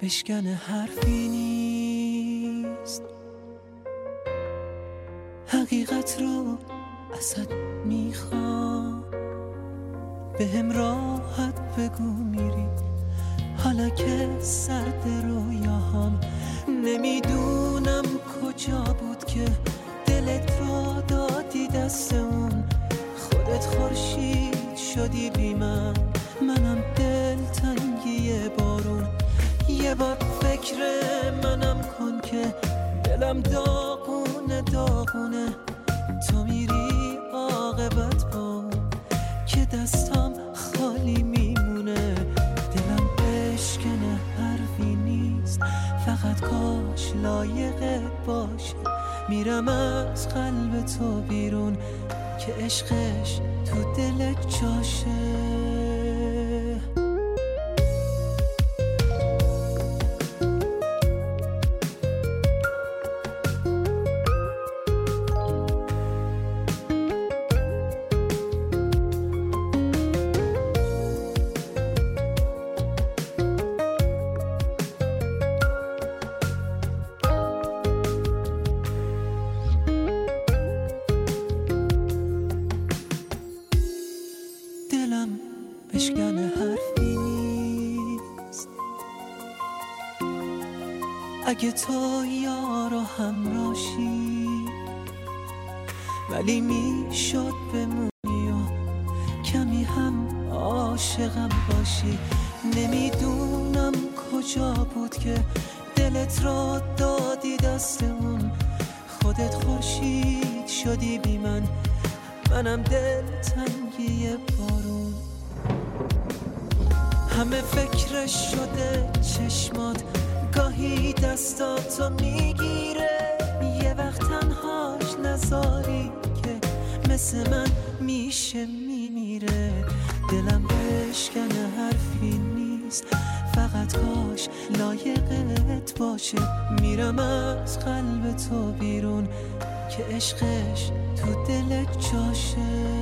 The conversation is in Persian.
بشکنه حرفی نیست، حقیقت رو ازت میخوام، به هم راحت بگو میری حالا که سرد رویاهام. نمیدونم کجا بود که دلت رو دادی دست اون، خودت خورشید شدی بی من، منم دل تنگی بارون. یه بار فکر منم کن که دلم داغونه داغونه، تو میری عاقبت با که دستم خالی میمونه. دلم بشکنه حرفی نیست، فقط کاش لایقت باشه، میرم از قلب تو بیرون که عشقش تو دلت جاشه. دلم بشکنه حرفی نیست، اگه تو یار و همراشی، ولی میشد بمونی و کمی هم عاشقم باشی. نمیدونم کجا بود که دلت را دادی دست اون، خودت خورشید شدی بی من، منم دل تنگی بارون. همه فکرش شده چشمات، گاهی دستاتو میگیره، یه وقت تنهاش نذاری که مثل من میشه میمیره. دلم بشکنه حرفی نیست، فقط کاش لایقت باشه، میرم از قلب تو بیرون که عشقش تو دلت جاشه.